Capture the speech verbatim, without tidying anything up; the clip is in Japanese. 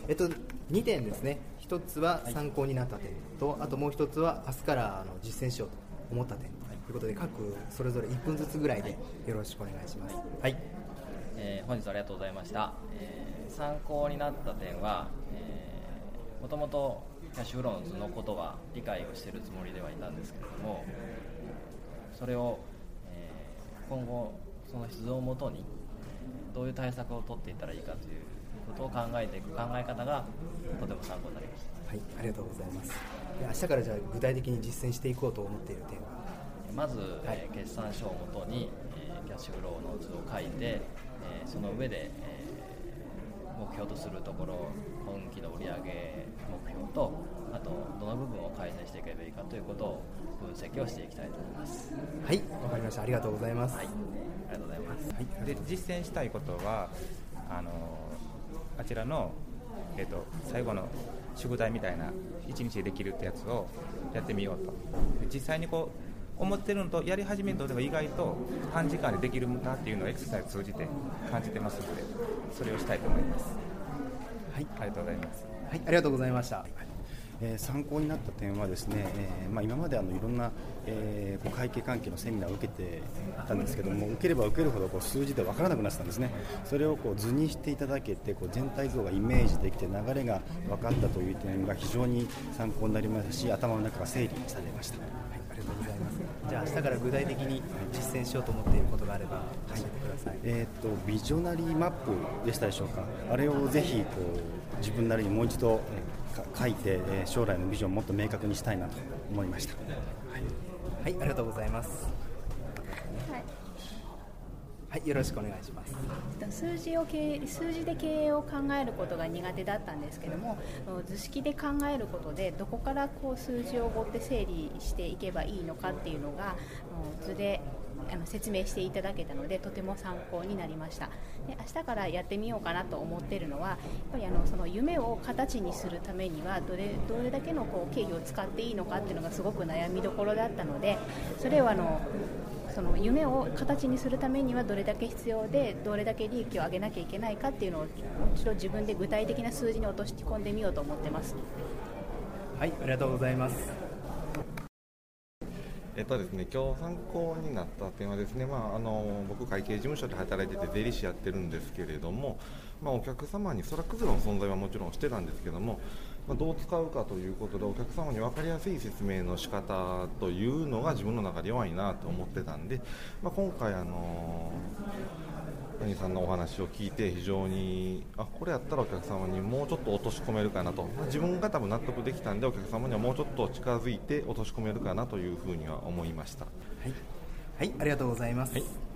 えっと、にてんですね。ひとつは参考になった点と、あともうひとつは明日からあの実践しようと思った点ということで、各それぞれいっぷんずつぐらいでよろしくお願いします。はい、 えー、本日はありがとうございました。えー、参考になった点は、えー、もともとキャッシュフローの図のことは理解をしているつもりではいたんですけれども、それを、えー、今後その図をもとにどういう対策を取っていったらいいかということを考えていく考え方がとても参考になりました。 はい、ありがとうございます。明日からじゃあ具体的に実践していこうと思っている点は、 まず、 はい、 えー、決算書をもとに、えー、キャッシュフローの図を書いて、えー、その上で、えー、目標とするところ、今期の売上目標と、あとどの部分を改善していけばいいかということを分析をしていきたいと思います。 はい、わかりました。ありがとうございます。 はい、ありがとうございます。 はい、で実践したいことはあのあちらの、えーと、最後の宿題みたいないちにちでできるってやつをやってみようと。実際にこう思ってるのとやり始めるのでは意外と短時間でできるなっていうのをエクササイズを通じて感じてますので、それをしたいと思います。はい、ありがとうございます。 はい、ありがとうございました。 えー、参考になった点はですね、えーまあ、今まであのいろんな、えー、会計関係のセミナーを受けてたんですけども、受ければ受けるほどこう数字で分からなくなってたんですね。それをこう図にしていただけて、こう全体像がイメージできて流れが分かったという点が非常に参考になりましたし、頭の中が整理されました。はい、 ありがとうございます。じゃあ明日から具体的に実践しようと思っていることがあれば教えてください。はい、 えー、とビジョナリーマップでしたでしょうか。あれをぜひこう自分なりにもう一度、えー、書いて、えー、将来のビジョンをもっと明確にしたいなと思いました。 はい、はい、ありがとうございます。はいはい、よろしくお願いします。 数字を経営数字で経営を考えることが苦手だったんですけども、図式で考えることでどこからこう数字を追って整理していけばいいのかっていうのが図であの説明していただけたので、とても参考になりました。で、明日からやってみようかなと思っているのは、やっぱりあのその夢を形にするためにはどれどれだけのこう経費を使っていいのかっていうのがすごく悩みどころだったので、それをあのその夢を形にするためにはどれだけ必要で、どれだけ利益を上げなきゃいけないかっていうのをもう一度自分で具体的な数字に落とし込んでみようと思ってます。 はい、ありがとうございます。 えっとですね、今日参考になった点はですね、まあ、あの僕会計事務所で働いてて税理士やってるんですけれども、まあ、お客様にそらくずの存在はもちろんしてたんですけども、まあ、どう使うかということでお客様に分かりやすい説明の仕方というのが自分の中で弱いなと思ってたんで、まあ、今回あの谷さんのお話を聞いて非常にあこれやったらお客様にもうちょっと落とし込めるかなと、まあ、自分が多分納得できたんでお客様にはもうちょっと近づいて落とし込めるかなというふうには思いました。はい、はい、ありがとうございます。はい。